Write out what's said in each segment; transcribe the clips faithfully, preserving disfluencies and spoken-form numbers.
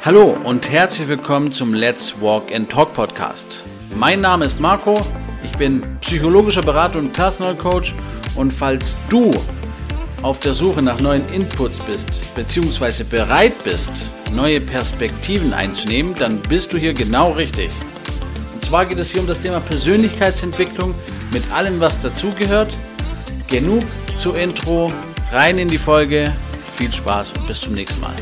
Hallo und herzlich willkommen zum Let's Walk and Talk Podcast. Mein Name ist Marco, ich bin psychologischer Berater und Personal Coach und falls du auf der Suche nach neuen Inputs bist, beziehungsweise bereit bist, neue Perspektiven einzunehmen, dann bist du hier genau richtig. Und zwar geht es hier um das Thema Persönlichkeitsentwicklung mit allem, was dazugehört. Genug zur Intro, rein in die Folge, viel Spaß und bis zum nächsten Mal.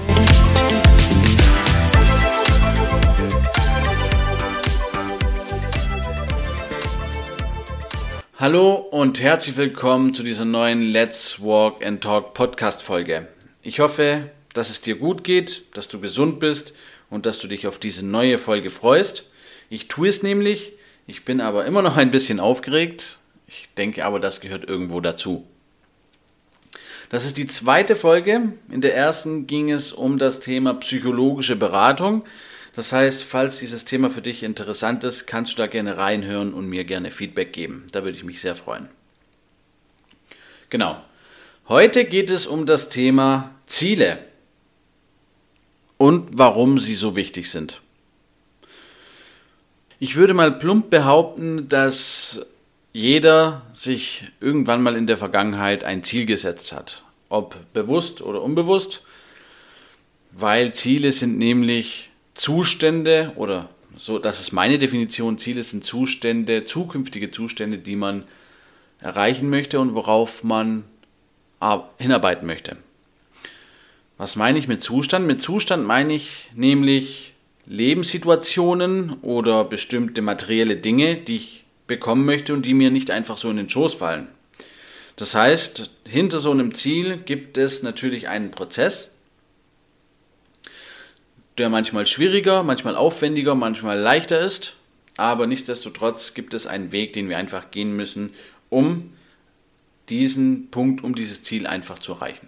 Hallo und herzlich willkommen zu dieser neuen Let's Walk and Talk Podcast Folge. Ich hoffe, dass es dir gut geht, dass du gesund bist und dass du dich auf diese neue Folge freust. Ich tue es nämlich, ich bin aber immer noch ein bisschen aufgeregt. Ich denke aber, das gehört irgendwo dazu. Das ist die zweite Folge. In der ersten ging es um das Thema psychologische Beratung. Das heißt, falls dieses Thema für dich interessant ist, kannst du da gerne reinhören und mir gerne Feedback geben. Da würde ich mich sehr freuen. Genau. Heute geht es um das Thema Ziele und warum sie so wichtig sind. Ich würde mal plump behaupten, dass jeder sich irgendwann mal in der Vergangenheit ein Ziel gesetzt hat. Ob bewusst oder unbewusst, weil Ziele sind nämlich Zustände, oder so, das ist meine Definition, Ziele sind Zustände, zukünftige Zustände, die man erreichen möchte und worauf man hinarbeiten möchte. Was meine ich mit Zustand? Mit Zustand meine ich nämlich Lebenssituationen oder bestimmte materielle Dinge, die ich bekommen möchte und die mir nicht einfach so in den Schoß fallen. Das heißt, hinter so einem Ziel gibt es natürlich einen Prozess, der manchmal schwieriger, manchmal aufwendiger, manchmal leichter ist, aber nichtsdestotrotz gibt es einen Weg, den wir einfach gehen müssen, um diesen Punkt, um dieses Ziel einfach zu erreichen.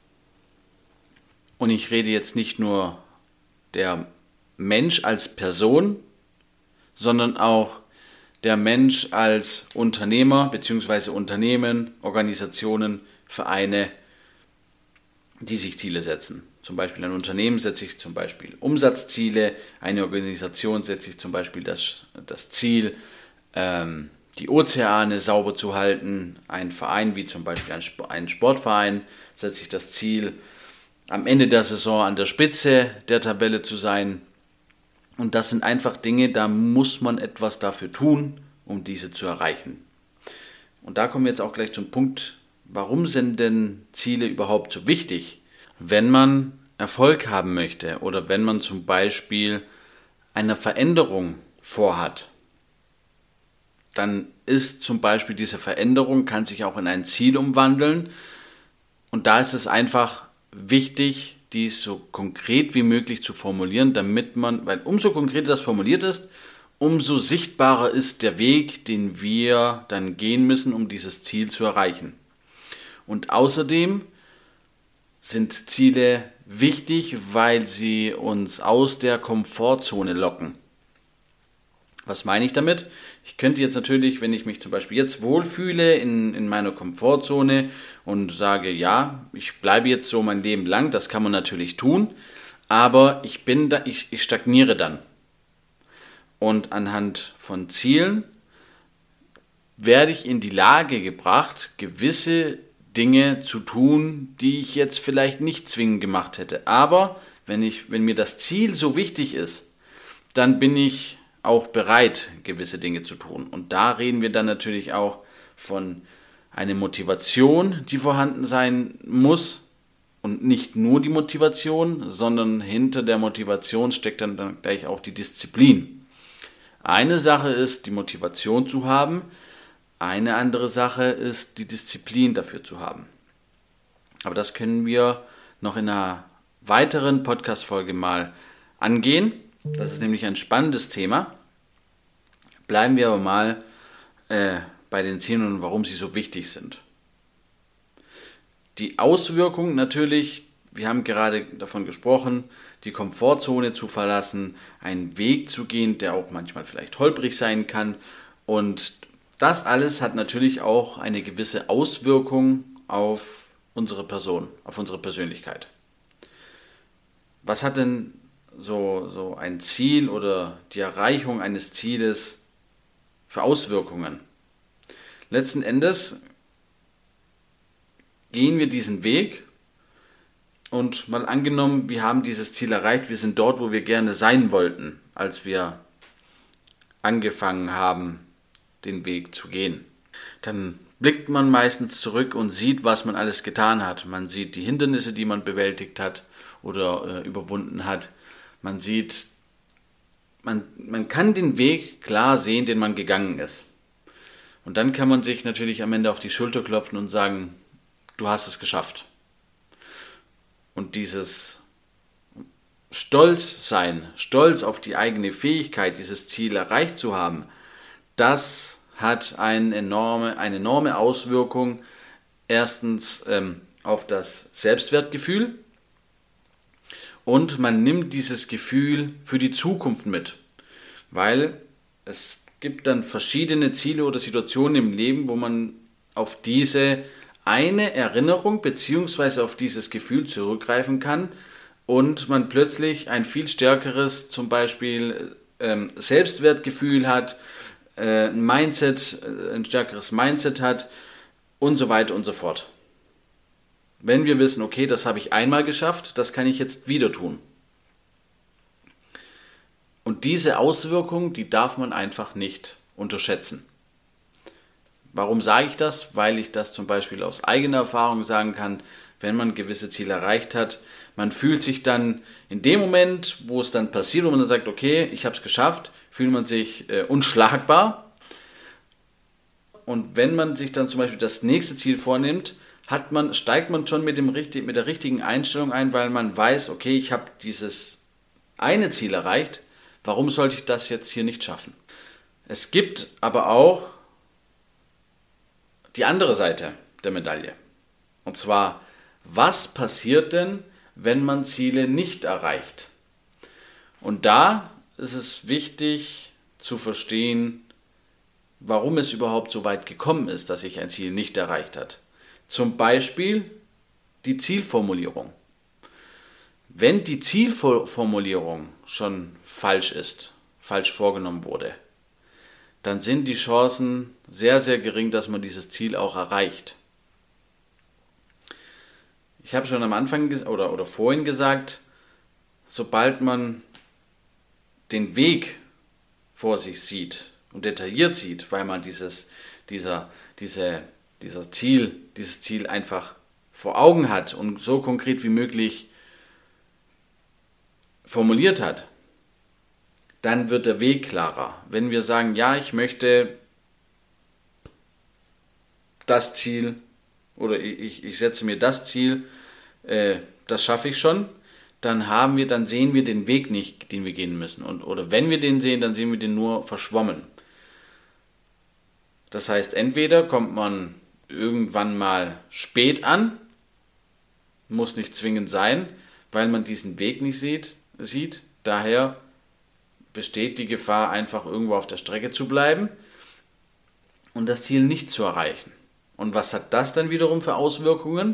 Und ich rede jetzt nicht nur der Mensch als Person, sondern auch der Mensch als Unternehmer bzw. Unternehmen, Organisationen, Vereine, die sich Ziele setzen. Zum Beispiel ein Unternehmen setzt sich zum Beispiel Umsatzziele, eine Organisation setzt sich zum Beispiel das, das Ziel, ähm, die Ozeane sauber zu halten. Ein Verein wie zum Beispiel ein, Sport, ein Sportverein setzt sich das Ziel, am Ende der Saison an der Spitze der Tabelle zu sein. Und das sind einfach Dinge, da muss man etwas dafür tun, um diese zu erreichen. Und da kommen wir jetzt auch gleich zum Punkt, warum sind denn Ziele überhaupt so wichtig? Wenn man Erfolg haben möchte oder wenn man zum Beispiel eine Veränderung vorhat, dann ist zum Beispiel diese Veränderung, kann sich auch in ein Ziel umwandeln und da ist es einfach wichtig, dies so konkret wie möglich zu formulieren, damit man, weil umso konkreter das formuliert ist, umso sichtbarer ist der Weg, den wir dann gehen müssen, um dieses Ziel zu erreichen. Und außerdem sind Ziele wichtig, weil sie uns aus der Komfortzone locken. Was meine ich damit? Ich könnte jetzt natürlich, wenn ich mich zum Beispiel jetzt wohlfühle in, in meiner Komfortzone und sage, ja, ich bleibe jetzt so mein Leben lang, das kann man natürlich tun, aber ich bin da, ich, ich stagniere dann. Und anhand von Zielen werde ich in die Lage gebracht, gewisse Dinge zu tun, die ich jetzt vielleicht nicht zwingend gemacht hätte. Aber wenn ich, wenn mir das Ziel so wichtig ist, dann bin ich auch bereit, gewisse Dinge zu tun. Und da reden wir dann natürlich auch von einer Motivation, die vorhanden sein muss. Und nicht nur die Motivation, sondern hinter der Motivation steckt dann, dann gleich auch die Disziplin. Eine Sache ist, die Motivation zu haben. Eine andere Sache ist, die Disziplin dafür zu haben. Aber das können wir noch in einer weiteren Podcast-Folge mal angehen. Das ist nämlich ein spannendes Thema. Bleiben wir aber mal äh, bei den Zielen und warum sie so wichtig sind. Die Auswirkung natürlich, wir haben gerade davon gesprochen, die Komfortzone zu verlassen, einen Weg zu gehen, der auch manchmal vielleicht holprig sein kann. Und das alles hat natürlich auch eine gewisse Auswirkung auf unsere Person, auf unsere Persönlichkeit. Was hat denn so, so ein Ziel oder die Erreichung eines Zieles für Auswirkungen? Letzten Endes gehen wir diesen Weg und mal angenommen, wir haben dieses Ziel erreicht, wir sind dort, wo wir gerne sein wollten, als wir angefangen haben, den Weg zu gehen. Dann blickt man meistens zurück und sieht, was man alles getan hat. Man sieht die Hindernisse, die man bewältigt hat oder äh, überwunden hat. Man sieht, man, man kann den Weg klar sehen, den man gegangen ist. Und dann kann man sich natürlich am Ende auf die Schulter klopfen und sagen, du hast es geschafft. Und dieses Stolz sein, stolz auf die eigene Fähigkeit, dieses Ziel erreicht zu haben, das hat eine enorme, eine enorme Auswirkung erstens ähm, auf das Selbstwertgefühl und man nimmt dieses Gefühl für die Zukunft mit, weil es gibt dann verschiedene Ziele oder Situationen im Leben, wo man auf diese eine Erinnerung bzw. auf dieses Gefühl zurückgreifen kann und man plötzlich ein viel stärkeres zum Beispiel ähm, Selbstwertgefühl hat, äh, ein Mindset, äh, ein stärkeres Mindset hat und so weiter und so fort. Wenn wir wissen, okay, das habe ich einmal geschafft, das kann ich jetzt wieder tun. Und diese Auswirkung, die darf man einfach nicht unterschätzen. Warum sage ich das? Weil ich das zum Beispiel aus eigener Erfahrung sagen kann, wenn man gewisse Ziele erreicht hat, man fühlt sich dann in dem Moment, wo es dann passiert, wo man dann sagt, okay, ich habe es geschafft, fühlt man sich äh, unschlagbar. Und wenn man sich dann zum Beispiel das nächste Ziel vornimmt, hat man, steigt man schon mit, dem, mit der richtigen Einstellung ein, weil man weiß, okay, ich habe dieses eine Ziel erreicht, warum sollte ich das jetzt hier nicht schaffen? Es gibt aber auch die andere Seite der Medaille. Und zwar, was passiert denn, wenn man Ziele nicht erreicht? Und da ist es wichtig zu verstehen, warum es überhaupt so weit gekommen ist, dass sich ein Ziel nicht erreicht hat. Zum Beispiel die Zielformulierung. Wenn die Zielformulierung schon falsch ist, falsch vorgenommen wurde, dann sind die Chancen sehr, sehr gering, dass man dieses Ziel auch erreicht. Ich habe schon am Anfang oder, oder vorhin gesagt, sobald man den Weg vor sich sieht und detailliert sieht, weil man dieses, dieser, diese, dieser Ziel, dieses Ziel einfach vor Augen hat und so konkret wie möglich formuliert hat, dann wird der Weg klarer. Wenn wir sagen, ja, ich möchte das Ziel oder ich, ich setze mir das Ziel, äh, das schaffe ich schon, dann haben wir, dann sehen wir den Weg nicht, den wir gehen müssen. Und, oder wenn wir den sehen, dann sehen wir den nur verschwommen. Das heißt, entweder kommt man irgendwann mal spät an, muss nicht zwingend sein, weil man diesen Weg nicht sieht, sieht. Daher besteht die Gefahr, einfach irgendwo auf der Strecke zu bleiben und das Ziel nicht zu erreichen. Und was hat das dann wiederum für Auswirkungen?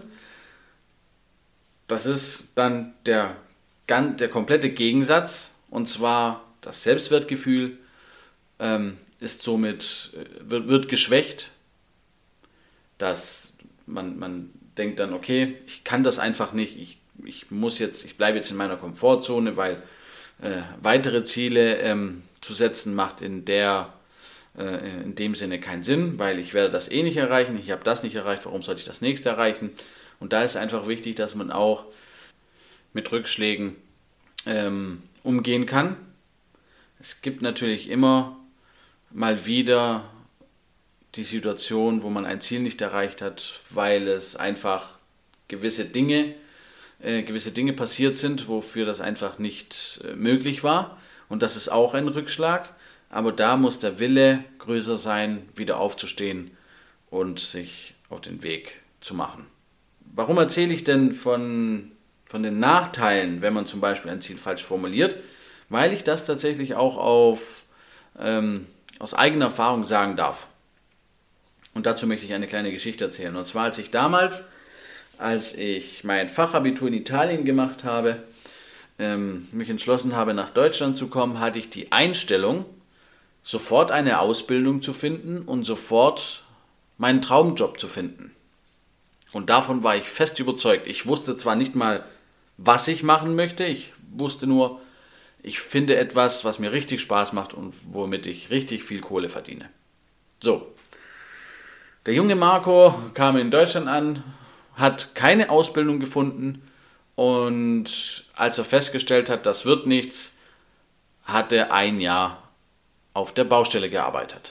Das ist dann der, der komplette Gegensatz, und zwar das Selbstwertgefühl ähm, ist somit, wird, wird geschwächt, dass man, man denkt dann, okay, ich kann das einfach nicht, ich, ich muss jetzt, ich bleibe jetzt in meiner Komfortzone, weil äh, weitere Ziele ähm, zu setzen macht in der äh, in dem Sinne keinen Sinn, weil ich werde das eh nicht erreichen, ich habe das nicht erreicht, warum sollte ich das nächste erreichen? Und da ist einfach wichtig, dass man auch mit Rückschlägen ähm, umgehen kann. Es gibt natürlich immer mal wieder die Situation, wo man ein Ziel nicht erreicht hat, weil es einfach gewisse Dinge, äh, gewisse Dinge passiert sind, wofür das einfach nicht äh, möglich war. Und das ist auch ein Rückschlag. Aber da muss der Wille größer sein, wieder aufzustehen und sich auf den Weg zu machen. Warum erzähle ich denn von, von den Nachteilen, wenn man zum Beispiel ein Ziel falsch formuliert? Weil ich das tatsächlich auch auf, ähm, aus eigener Erfahrung sagen darf. Und dazu möchte ich eine kleine Geschichte erzählen. Und zwar, als ich damals, als ich mein Fachabitur in Italien gemacht habe, ähm, mich entschlossen habe, nach Deutschland zu kommen, hatte ich die Einstellung, sofort eine Ausbildung zu finden und sofort meinen Traumjob zu finden. Und davon war ich fest überzeugt. Ich wusste zwar nicht mal, was ich machen möchte, ich wusste nur, ich finde etwas, was mir richtig Spaß macht und womit ich richtig viel Kohle verdiene. So, der junge Marco kam in Deutschland an, hat keine Ausbildung gefunden und als er festgestellt hat, das wird nichts, hat er ein Jahr auf der Baustelle gearbeitet.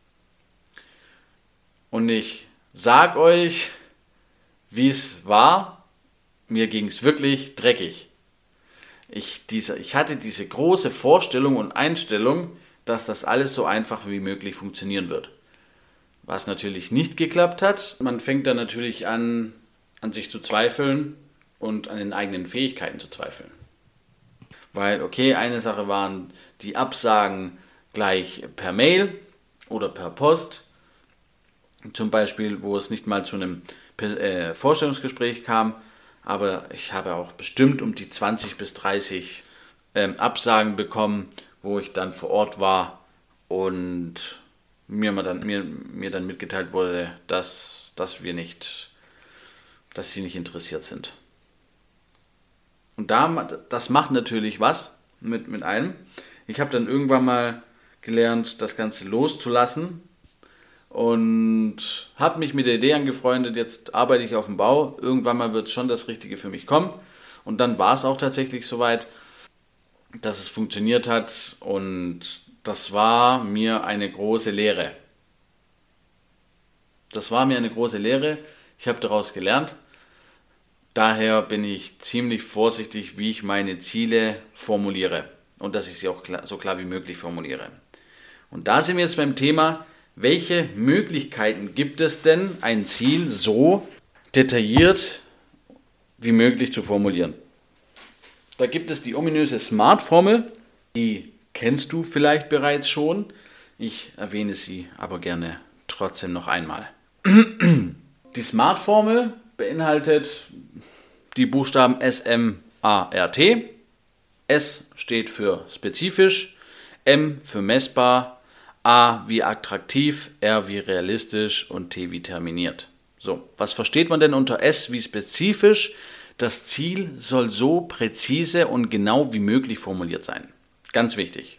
Und ich sag euch, wie es war, mir ging es wirklich dreckig. Ich, diese, ich hatte diese große Vorstellung und Einstellung, dass das alles so einfach wie möglich funktionieren wird. Was natürlich nicht geklappt hat. Man fängt dann natürlich an, an sich zu zweifeln und an den eigenen Fähigkeiten zu zweifeln. Weil, okay, eine Sache waren die Absagen gleich per Mail oder per Post. Zum Beispiel, wo es nicht mal zu einem äh, Vorstellungsgespräch kam. Aber ich habe auch bestimmt um die zwanzig bis dreißig ähm, Absagen bekommen, wo ich dann vor Ort war und mir, mal dann, mir, mir dann mitgeteilt wurde, dass, dass wir nicht, dass sie nicht interessiert sind. Und da, das macht natürlich was mit, mit einem. Ich habe dann irgendwann mal gelernt, das Ganze loszulassen und habe mich mit der Idee angefreundet, jetzt arbeite ich auf dem Bau, irgendwann mal wird schon das Richtige für mich kommen. Und dann war es auch tatsächlich soweit, dass es funktioniert hat und das war mir eine große Lehre. Das war mir eine große Lehre, ich habe daraus gelernt. Daher bin ich ziemlich vorsichtig, wie ich meine Ziele formuliere und dass ich sie auch klar, so klar wie möglich formuliere. Und da sind wir jetzt beim Thema, welche Möglichkeiten gibt es denn, ein Ziel so detailliert wie möglich zu formulieren? Da gibt es die ominöse SMART-Formel, die kennst du vielleicht bereits schon. Ich erwähne sie aber gerne trotzdem noch einmal. Die SMART-Formel beinhaltet die Buchstaben S, M, A, R, T. S steht für spezifisch, M für messbar, A wie attraktiv, R wie realistisch und T wie terminiert. So, was versteht man denn unter S wie spezifisch? Das Ziel soll so präzise und genau wie möglich formuliert sein. Ganz wichtig.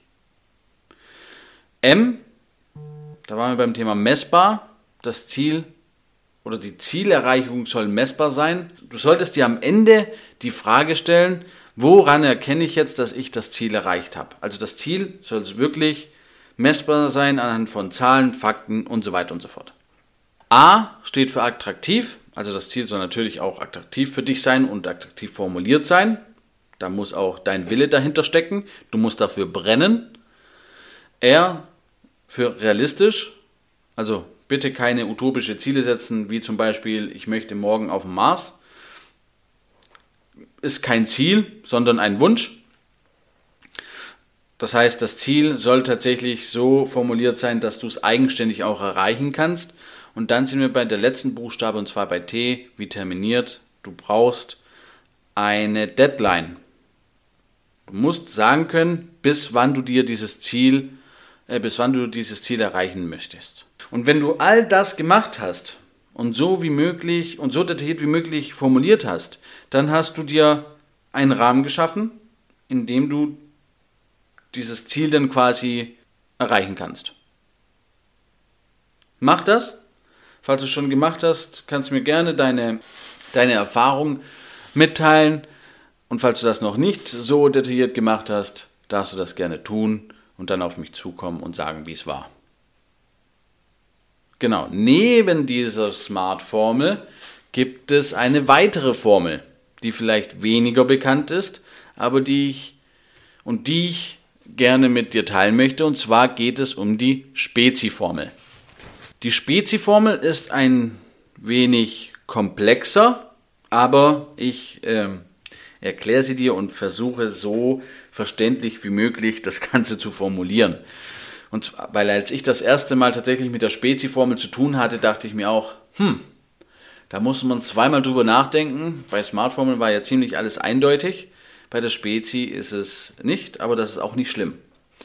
M, da waren wir beim Thema messbar. Das Ziel oder die Zielerreichung soll messbar sein. Du solltest dir am Ende die Frage stellen, woran erkenne ich jetzt, dass ich das Ziel erreicht habe? Also das Ziel soll wirklich messbar sein anhand von Zahlen, Fakten und so weiter und so fort. A steht für attraktiv, also das Ziel soll natürlich auch attraktiv für dich sein und attraktiv formuliert sein. Da muss auch dein Wille dahinter stecken, du musst dafür brennen. R für realistisch, also bitte keine utopische Ziele setzen, wie zum Beispiel, ich möchte morgen auf den Mars. Ist kein Ziel, sondern ein Wunsch. Das heißt, das Ziel soll tatsächlich so formuliert sein, dass du es eigenständig auch erreichen kannst. Und dann sind wir bei der letzten Buchstabe, und zwar bei T, wie terminiert. Du brauchst eine Deadline. Du musst sagen können, bis wann du dir dieses Ziel, äh, bis wann du dieses Ziel erreichen möchtest. Und wenn du all das gemacht hast und so wie möglich und so detailliert wie möglich formuliert hast, dann hast du dir einen Rahmen geschaffen, in dem du dieses Ziel dann quasi erreichen kannst. Mach das. Falls du es schon gemacht hast, kannst du mir gerne deine, deine Erfahrung mitteilen. Und falls du das noch nicht so detailliert gemacht hast, darfst du das gerne tun und dann auf mich zukommen und sagen, wie es war. Genau, neben dieser SMART-Formel gibt es eine weitere Formel, die vielleicht weniger bekannt ist, aber die ich und die ich gerne mit dir teilen möchte, und zwar geht es um die Spezi-Formel. Die Spezi-Formel ist ein wenig komplexer, aber ich äh, erkläre sie dir und versuche so verständlich wie möglich das Ganze zu formulieren. Und weil als ich das erste Mal tatsächlich mit der Spezi-Formel zu tun hatte, dachte ich mir auch, hm, da muss man zweimal drüber nachdenken. Bei SMART-Formeln war ja ziemlich alles eindeutig. Bei der Spezi ist es nicht, aber das ist auch nicht schlimm.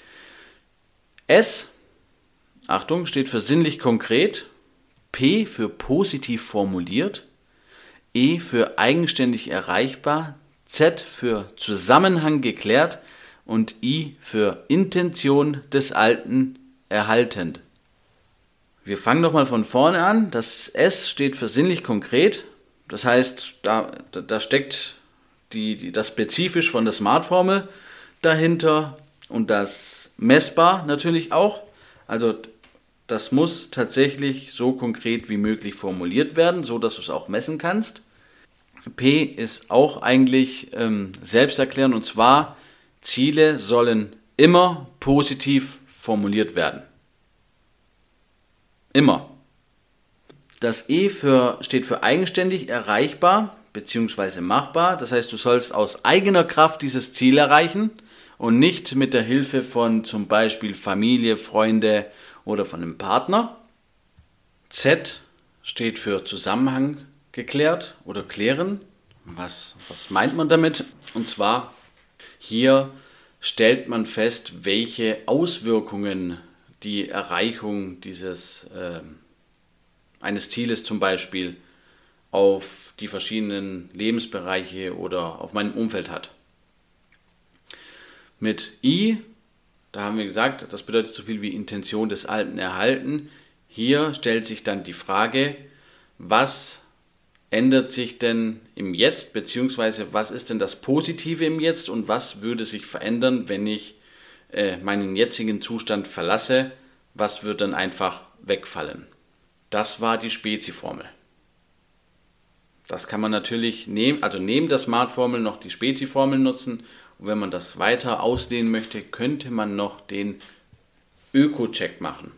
S, Achtung, steht für sinnlich konkret, P für positiv formuliert, E für eigenständig erreichbar, Z für Zusammenhang geklärt und I für Intention des Alten erhaltend. Wir fangen nochmal von vorne an. Das S steht für sinnlich konkret. Das heißt, da, da steckt die, die, das spezifisch von der SMART-Formel dahinter und das messbar natürlich auch. Also das muss tatsächlich so konkret wie möglich formuliert werden, so dass du es auch messen kannst. P ist auch eigentlich ähm, selbsterklärend, und zwar Ziele sollen immer positiv formuliert werden. Immer. Das E für, steht für eigenständig erreichbar bzw. machbar. Das heißt, du sollst aus eigener Kraft dieses Ziel erreichen und nicht mit der Hilfe von zum Beispiel Familie, Freunde oder von einem Partner. Z steht für Zusammenhang geklärt oder klären. Was, was meint man damit? Und zwar, hier stellt man fest, welche Auswirkungen die Erreichung dieses äh, eines Zieles zum Beispiel auf die verschiedenen Lebensbereiche oder auf mein Umfeld hat. Mit I, da haben wir gesagt, das bedeutet so viel wie Intention des Alten erhalten. Hier stellt sich dann die Frage, was ändert sich denn im Jetzt, beziehungsweise was ist denn das Positive im Jetzt und was würde sich verändern, wenn ich äh, meinen jetzigen Zustand verlasse, was wird dann einfach wegfallen? Das war die Spezi-Formel. Das kann man natürlich neben, also neben der SMART-Formel noch die Spezi-Formel nutzen. Und wenn man das weiter ausdehnen möchte, könnte man noch den Öko-Check machen.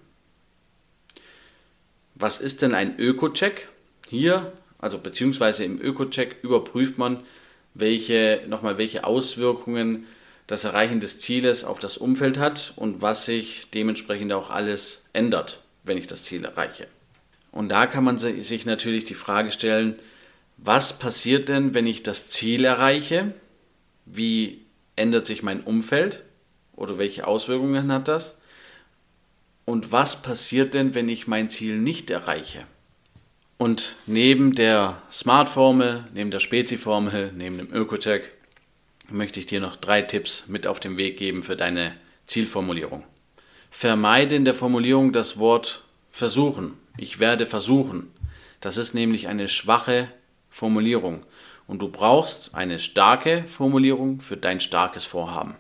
Was ist denn ein Öko-Check? Hier, also beziehungsweise im Öko-Check überprüft man, welche, nochmal welche Auswirkungen das Erreichen des Zieles auf das Umfeld hat und was sich dementsprechend auch alles ändert, wenn ich das Ziel erreiche. Und da kann man sich natürlich die Frage stellen, was passiert denn, wenn ich das Ziel erreiche? Wie ändert sich mein Umfeld oder welche Auswirkungen hat das? Und was passiert denn, wenn ich mein Ziel nicht erreiche? Und neben der SMART-Formel, neben der Spezi-Formel, neben dem Öko-Check möchte ich dir noch drei Tipps mit auf den Weg geben für deine Zielformulierung. Vermeide in der Formulierung das Wort versuchen. Ich werde versuchen. Das ist nämlich eine schwache Formulierung. Und du brauchst eine starke Formulierung für dein starkes Vorhaben.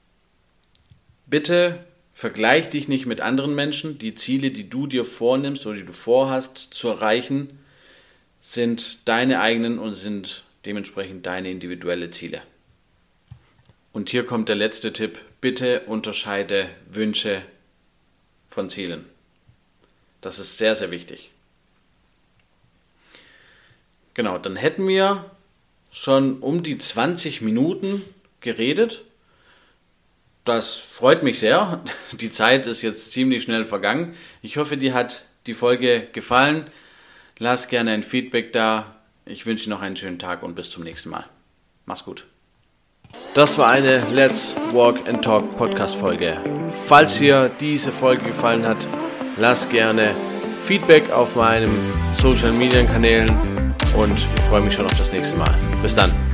Bitte vergleich dich nicht mit anderen Menschen. Die Ziele, die du dir vornimmst oder die du vorhast zu erreichen, sind deine eigenen und sind dementsprechend deine individuelle Ziele. Und hier kommt der letzte Tipp. Bitte unterscheide Wünsche von Zielen. Das ist sehr, sehr wichtig. Genau, dann hätten wir schon um die zwanzig Minuten geredet. Das freut mich sehr. Die Zeit ist jetzt ziemlich schnell vergangen. Ich hoffe, dir hat die Folge gefallen. Lass gerne ein Feedback da. Ich wünsche dir noch einen schönen Tag und bis zum nächsten Mal. Mach's gut. Das war eine Let's Walk and Talk Podcast Folge. Falls dir diese Folge gefallen hat, lass gerne Feedback auf meinen Social Media Kanälen und ich freue mich schon auf das nächste Mal. Bis dann.